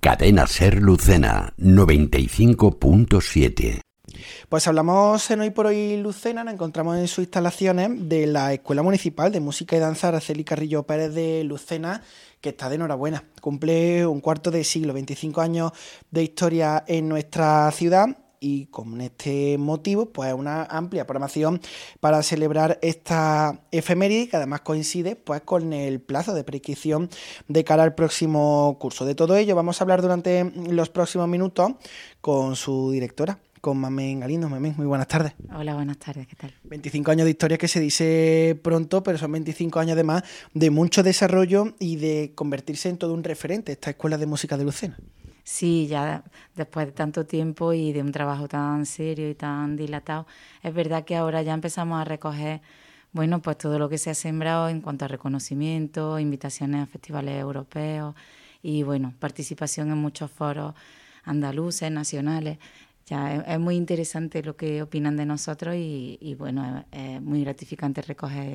Cadena Ser Lucena 95.7. Pues hablamos en Hoy por Hoy Lucena, nos encontramos en sus instalaciones de la Escuela Municipal de Música y Danza Araceli Carrillo Pérez de Lucena, que está de enhorabuena. Cumple un cuarto de siglo, 25 años de historia en nuestra ciudad. Y con este motivo, pues una amplia programación para celebrar esta efeméride, que además coincide pues con el plazo de prescripción de cara al próximo curso. De todo ello vamos a hablar durante los próximos minutos con su directora, con Mamen Galindo. Mamen, muy buenas tardes. Hola, buenas tardes, ¿qué tal? 25 años de historia, que se dice pronto, pero son 25 años además de mucho desarrollo y de convertirse en todo un referente esta Escuela de Música de Lucena. Sí, ya después de tanto tiempo y de un trabajo tan serio y tan dilatado, es verdad que ahora ya empezamos a recoger, bueno, pues todo lo que se ha sembrado en cuanto a reconocimiento, invitaciones a festivales europeos y, bueno, participación en muchos foros andaluces, nacionales. Ya es muy interesante lo que opinan de nosotros y bueno, es muy gratificante recoger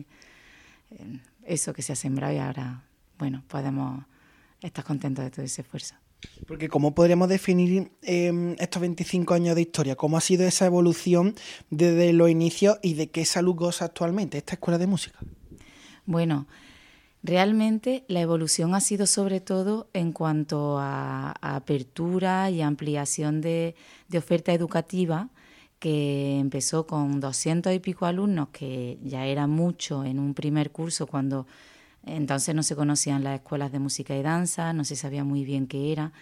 eso que se ha sembrado y ahora, bueno, podemos estar contentos de todo ese esfuerzo. Porque ¿cómo podríamos definir estos 25 años de historia? ¿Cómo ha sido esa evolución desde los inicios y de qué salud goza actualmente esta escuela de música? Bueno, realmente la evolución ha sido sobre todo en cuanto a apertura y ampliación de oferta educativa, que empezó con 200 y pico alumnos, que ya era mucho en un primer curso cuando entonces no se conocían las escuelas de música y danza, no se sabía muy bien qué era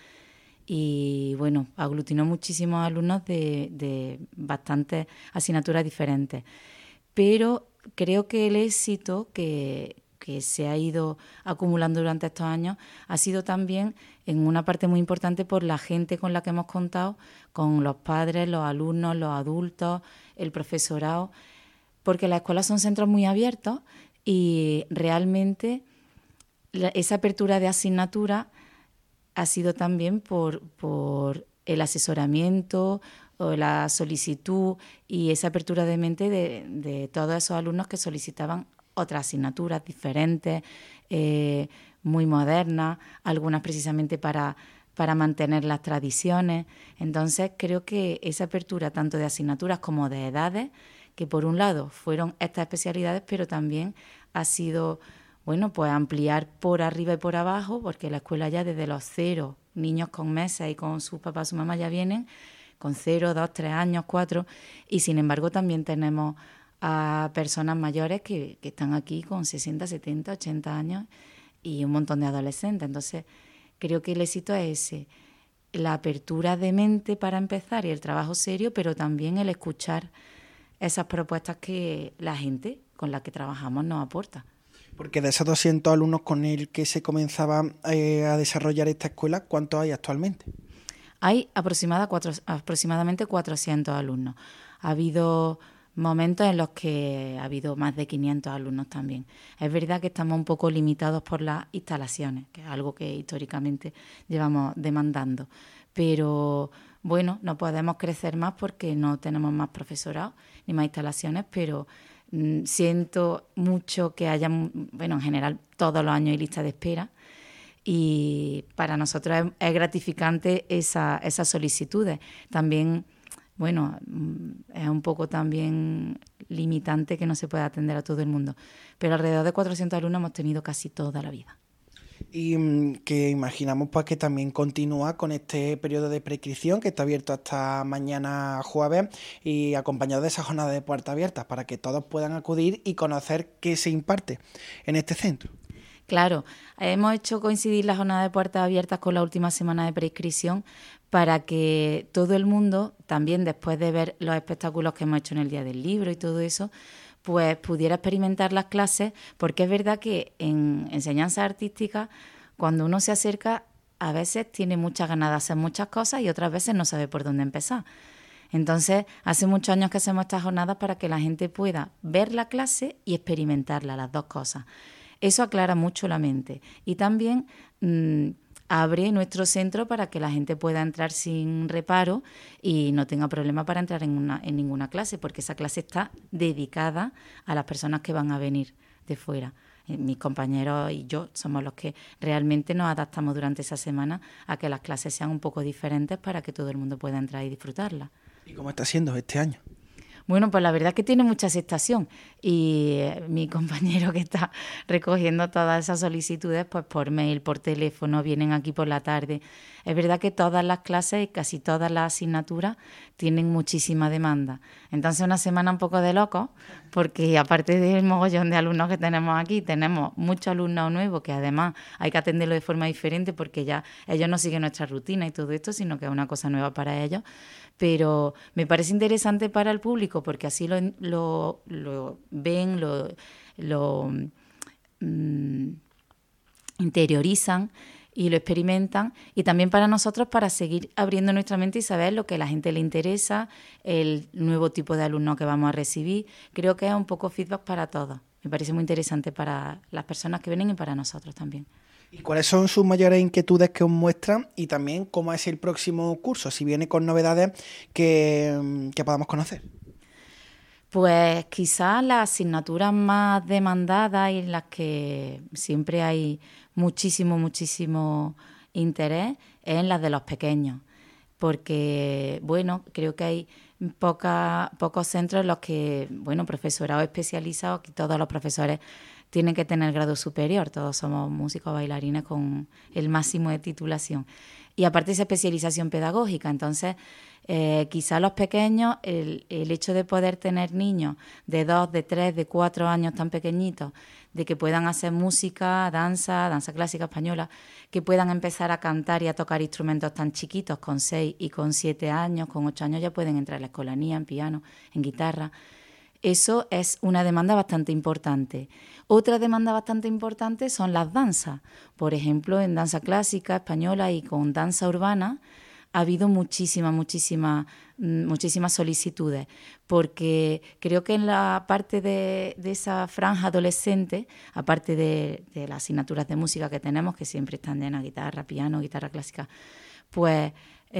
y bueno, aglutinó muchísimos alumnos de bastantes asignaturas diferentes. Pero creo que el éxito que se ha ido acumulando durante estos años ha sido también en una parte muy importante por la gente con la que hemos contado, con los padres, los alumnos, los adultos, el profesorado, porque las escuelas son centros muy abiertos y realmente esa apertura de asignatura ha sido también por el asesoramiento o la solicitud y esa apertura de mente de todos esos alumnos que solicitaban otras asignaturas diferentes, muy modernas, algunas precisamente para mantener las tradiciones. Entonces creo que esa apertura tanto de asignaturas como de edades, que por un lado fueron estas especialidades, pero también ha sido, bueno, pues ampliar por arriba y por abajo, porque la escuela ya desde los 0, niños con meses y con sus papás, su mamá ya vienen, con 0, 2, 3 años, 4, y sin embargo también tenemos a personas mayores que están aquí con 60, 70, 80 años y un montón de adolescentes. Entonces creo que el éxito es ese, la apertura de mente para empezar y el trabajo serio, pero también el escuchar esas propuestas que la gente con la que trabajamos nos aporta. Porque de esos 200 alumnos con el que se comenzaba a desarrollar esta escuela, ¿cuántos hay actualmente? Hay aproximadamente 400 alumnos. Ha habido momentos en los que ha habido más de 500 alumnos también. Es verdad que estamos un poco limitados por las instalaciones, que es algo que históricamente llevamos demandando. Pero bueno, no podemos crecer más porque no tenemos más profesorado ni más instalaciones, pero siento mucho que haya, bueno, en general todos los años hay lista de espera y para nosotros es gratificante esas solicitudes. También, bueno, es un poco también limitante que no se pueda atender a todo el mundo, pero alrededor de 400 alumnos hemos tenido casi toda la vida. Y que imaginamos pues que también continúa con este periodo de prescripción que está abierto hasta mañana jueves y acompañado de esa jornada de puertas abiertas para que todos puedan acudir y conocer qué se imparte en este centro. Claro, hemos hecho coincidir la jornada de puertas abiertas con la última semana de prescripción para que todo el mundo, también después de ver los espectáculos que hemos hecho en el Día del Libro y todo eso, pues pudiera experimentar las clases, porque es verdad que en enseñanza artística, cuando uno se acerca, a veces tiene muchas ganas de hacer muchas cosas y otras veces no sabe por dónde empezar. Entonces, hace muchos años que hacemos estas jornadas para que la gente pueda ver la clase y experimentarla, las dos cosas. Eso aclara mucho la mente y también abre nuestro centro para que la gente pueda entrar sin reparo y no tenga problema para entrar en ninguna clase, porque esa clase está dedicada a las personas que van a venir de fuera. mis compañeros y yo somos los que realmente nos adaptamos durante esa semana a que las clases sean un poco diferentes para que todo el mundo pueda entrar y disfrutarlas. ¿Y cómo está siendo este año? Bueno, pues la verdad es que tiene mucha aceptación y mi compañero que está recogiendo todas esas solicitudes, pues por mail, por teléfono, vienen aquí por la tarde. Es verdad que todas las clases y casi todas las asignaturas tienen muchísima demanda. Entonces una semana un poco de locos, porque aparte del mogollón de alumnos que tenemos aquí, tenemos muchos alumnos nuevos que además hay que atenderlo de forma diferente porque ya ellos no siguen nuestra rutina y todo esto, sino que es una cosa nueva para ellos. Pero me parece interesante para el público porque así lo ven, lo interiorizan y lo experimentan, y también para nosotros para seguir abriendo nuestra mente y saber lo que a la gente le interesa, el nuevo tipo de alumnos que vamos a recibir. Creo que es un poco feedback para todos. Me parece muy interesante para las personas que vienen y para nosotros también. ¿Y cuáles son sus mayores inquietudes que os muestran? Y también cómo es el próximo curso, si viene con novedades que podamos conocer. Pues quizás las asignaturas más demandadas y en las que siempre hay muchísimo interés es en las de los pequeños, porque, bueno, creo que hay pocos centros en los que, bueno, profesorado especializado, aquí todos los profesores tienen que tener grado superior, todos somos músicos bailarines con el máximo de titulación. Y aparte esa especialización pedagógica, entonces quizá los pequeños, el hecho de poder tener niños de 2, de 3, de 4 años tan pequeñitos, de que puedan hacer música, danza clásica española, que puedan empezar a cantar y a tocar instrumentos tan chiquitos, con 6 y con 7 años, con 8 años ya pueden entrar en la escolanía, en piano, en guitarra. Eso es una demanda bastante importante. Otra demanda bastante importante son las danzas. Por ejemplo, en danza clásica española y con danza urbana ha habido muchísimas solicitudes, porque creo que en la parte de esa franja adolescente, aparte de las asignaturas de música que tenemos, que siempre están llenas, guitarra, piano, guitarra clásica, pues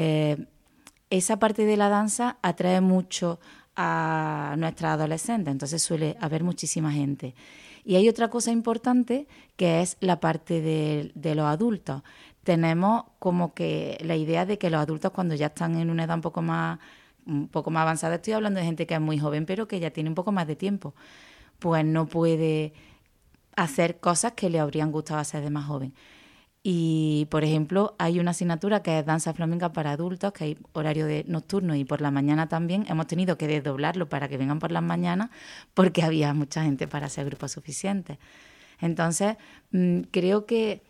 esa parte de la danza atrae mucho a nuestras adolescentes, entonces suele haber muchísima gente. Y hay otra cosa importante que es la parte de los adultos. Tenemos como que la idea de que los adultos, cuando ya están en una edad un poco más avanzada, estoy hablando de gente que es muy joven pero que ya tiene un poco más de tiempo, pues no puede hacer cosas que le habrían gustado hacer de más joven. Y, por ejemplo, hay una asignatura que es danza flamenca para adultos, que hay horario nocturno y por la mañana también. Hemos tenido que desdoblarlo para que vengan por las mañanas porque había mucha gente para hacer grupos suficientes. Entonces, creo que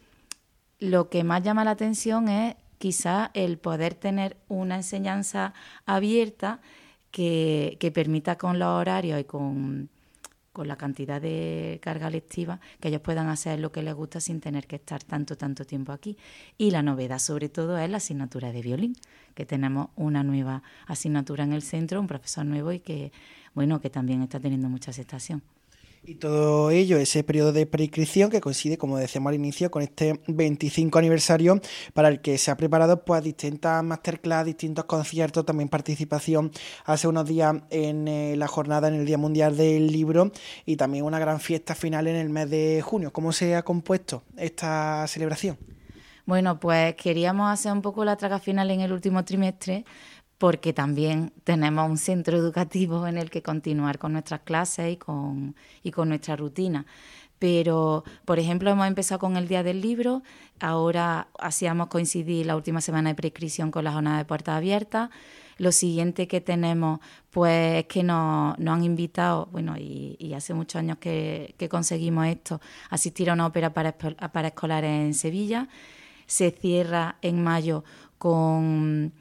lo que más llama la atención es quizá el poder tener una enseñanza abierta que permita con los horarios y con la cantidad de carga lectiva, que ellos puedan hacer lo que les gusta sin tener que estar tanto tiempo aquí. Y la novedad sobre todo es la asignatura de violín, que tenemos una nueva asignatura en el centro, un profesor nuevo y que, bueno, que también está teniendo mucha aceptación. Y todo ello, ese periodo de preinscripción que coincide, como decíamos al inicio, con este 25 aniversario para el que se ha preparado pues distintas masterclass, distintos conciertos, también participación hace unos días en la jornada en el Día Mundial del Libro y también una gran fiesta final en el mes de junio. ¿Cómo se ha compuesto esta celebración? Bueno, pues queríamos hacer un poco la traga final en el último trimestre, porque también tenemos un centro educativo en el que continuar con nuestras clases y con nuestra rutina. Pero, por ejemplo, hemos empezado con el Día del Libro, ahora hacíamos coincidir la última semana de prescripción con la jornada de puertas abiertas. Lo siguiente que tenemos pues es que nos han invitado, bueno, y hace muchos años que conseguimos esto, asistir a una ópera para escolares en Sevilla. Se cierra en mayo con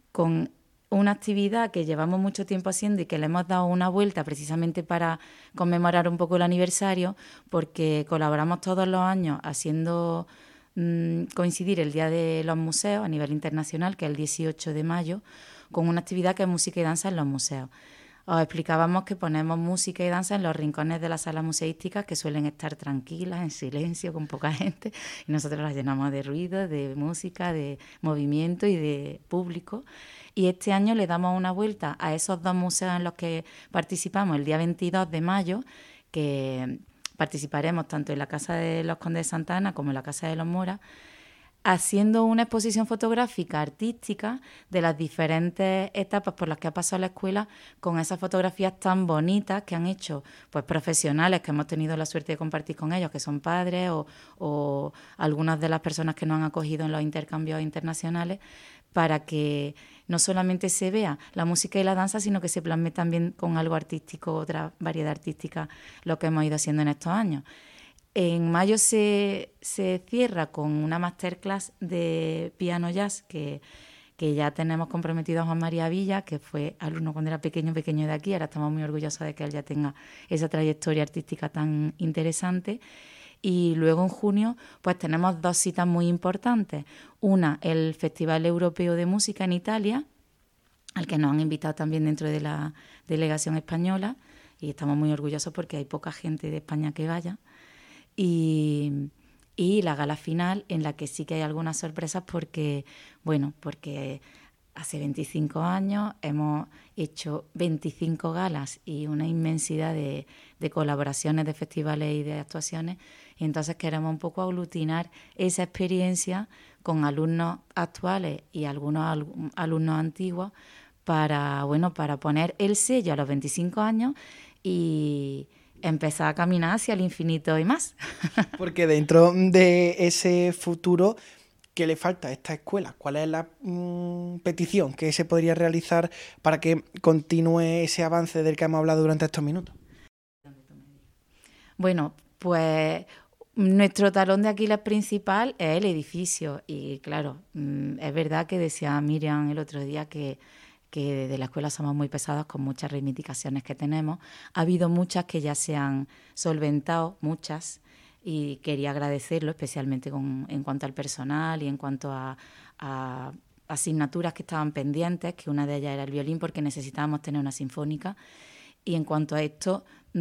una actividad que llevamos mucho tiempo haciendo y que le hemos dado una vuelta precisamente para conmemorar un poco el aniversario, porque colaboramos todos los años haciendo coincidir el Día de los Museos a nivel internacional, que es el 18 de mayo, con una actividad que es música y danza en los museos. Os explicábamos que ponemos música y danza en los rincones de las salas museísticas que suelen estar tranquilas, en silencio, con poca gente, y nosotros las llenamos de ruido, de música, de movimiento y de público. Y este año le damos una vuelta a esos dos museos en los que participamos el día 22 de mayo, que participaremos tanto en la Casa de los Condes de Santa Ana como en la Casa de los Moras, haciendo una exposición fotográfica artística de las diferentes etapas por las que ha pasado la escuela, con esas fotografías tan bonitas que han hecho pues profesionales que hemos tenido la suerte de compartir con ellos, que son padres o algunas de las personas que nos han acogido en los intercambios internacionales, para que no solamente se vea la música y la danza, sino que se plasme también con algo artístico, otra variedad artística, lo que hemos ido haciendo en estos años. En mayo se cierra con una masterclass de piano jazz que ya tenemos comprometido a Juan María Villa, que fue alumno cuando era pequeño de aquí. Ahora estamos muy orgullosos de que él ya tenga esa trayectoria artística tan interesante. Y luego en junio pues tenemos 2 citas muy importantes. Una, el Festival Europeo de Música en Italia, al que nos han invitado también dentro de la delegación española, y estamos muy orgullosos porque hay poca gente de España que vaya. Y la gala final, en la que sí que hay algunas sorpresas porque hace 25 años hemos hecho 25 galas y una inmensidad de colaboraciones, de festivales y de actuaciones, y entonces queremos un poco aglutinar esa experiencia con alumnos actuales y algunos alumnos antiguos para poner el sello a los 25 años y empezar a caminar hacia el infinito y más. Porque dentro de ese futuro, ¿qué le falta a esta escuela? ¿Cuál es la petición que se podría realizar para que continúe ese avance del que hemos hablado durante estos minutos? Bueno, pues nuestro talón de Aquiles principal es el edificio. Y claro, es verdad que decía Miriam el otro día que desde la escuela somos muy pesados con muchas reivindicaciones que tenemos. Ha habido muchas que ya se han solventado, muchas, y quería agradecerlo especialmente en cuanto al personal y en cuanto a asignaturas que estaban pendientes, que una de ellas era el violín porque necesitábamos tener una sinfónica, y en cuanto a esto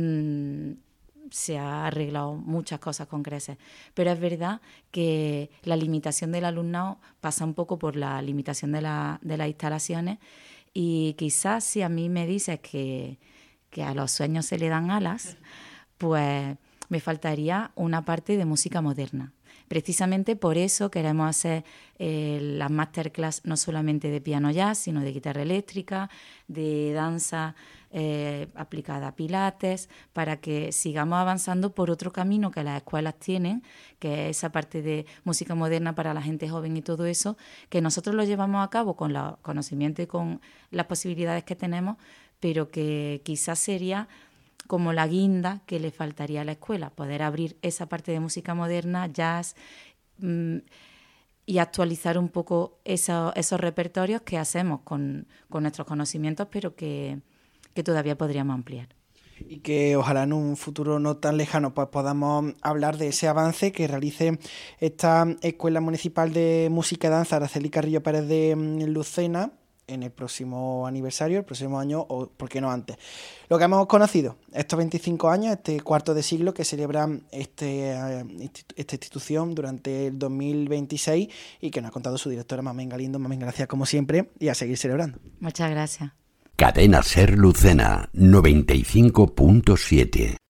se ha arreglado muchas cosas con creces. Pero es verdad que la limitación del alumnado pasa un poco por la limitación de las instalaciones, y quizás si a mí me dices que a los sueños se le dan alas, pues me faltaría una parte de música moderna. Precisamente por eso queremos hacer las masterclass no solamente de piano jazz, sino de guitarra eléctrica, de danza aplicada a pilates, para que sigamos avanzando por otro camino que las escuelas tienen, que es esa parte de música moderna para la gente joven y todo eso, que nosotros lo llevamos a cabo con los conocimientos y con las posibilidades que tenemos, pero que quizás sería como la guinda que le faltaría a la escuela, poder abrir esa parte de música moderna, jazz, y actualizar un poco esos repertorios que hacemos con nuestros conocimientos, pero que todavía podríamos ampliar. Y que ojalá en un futuro no tan lejano pues podamos hablar de ese avance que realice esta Escuela Municipal de Música y Danza Araceli Carrillo Pérez de Lucena en el próximo aniversario, el próximo año, o por qué no antes. Lo que hemos conocido, estos 25 años, este cuarto de siglo que celebra esta institución durante el 2026 y que nos ha contado su directora Mamen Galindo. Mamen, gracias como siempre y a seguir celebrando. Muchas gracias. Cadena SER Lucena 95.7